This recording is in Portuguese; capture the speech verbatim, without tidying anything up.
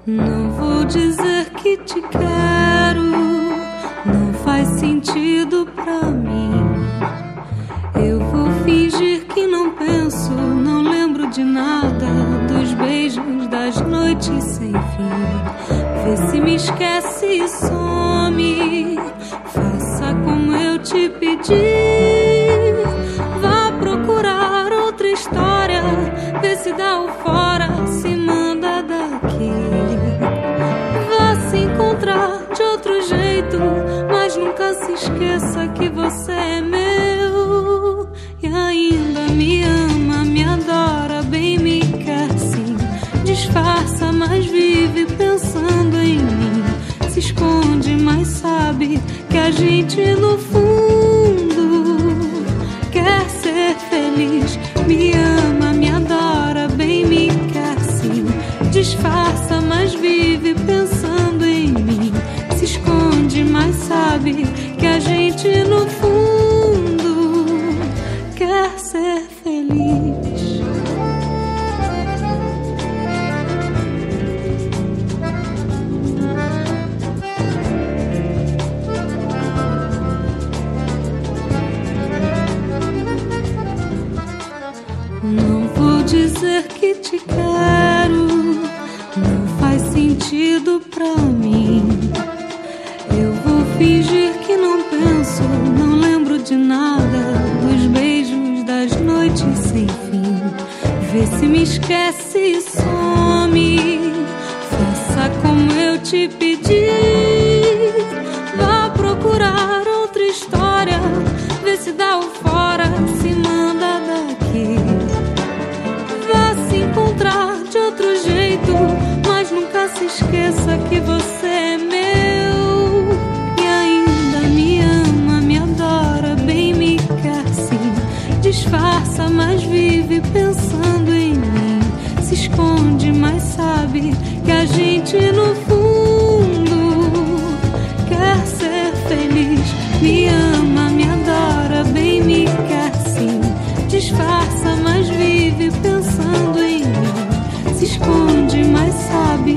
Não vou dizer que te quero, não faz sentido pra mim. Eu vou fingir que não penso, não lembro de nada, dos beijos, das noites sem fim. Vê se me esquece e some, faça como eu te pedi. Vá procurar outra história, vê se dá o fora, se manda daqui. Vá se encontrar de outro jeito, mas nunca se esqueça que você é meu. E ainda me ama, me adora, bem me quer sim. Disfarça, mas vive pensando em mim. Se esconde, mas sabe que a gente no fundo quer ser feliz. Me ama, me adora, bem me quer sim. Disfarça, mas vive pensando em mim. Se esconde, mas sabe que a gente no fundo quer ser feliz. Não vou dizer que te quero, não faz sentido pra mim. Eu vou fingir que não penso, não lembro de nada, dos beijos, das noites sem fim. Vê se me esquece e some, faça como eu te pedi. Vá procurar outra história, vê se dá o fora, se manda daqui. Vá se encontrar de outro jeito, mas nunca se esqueça que você é meu. E ainda me ama, me adora, bem me quer sim. Disfarça, mas vive pensando em mim. Se esconde, mas sabe que a gente no fundo quer ser feliz. Me ama, me adora, bem me quer sim. Disfarça, mas vive pensando em mim. Se esconde, mas sabe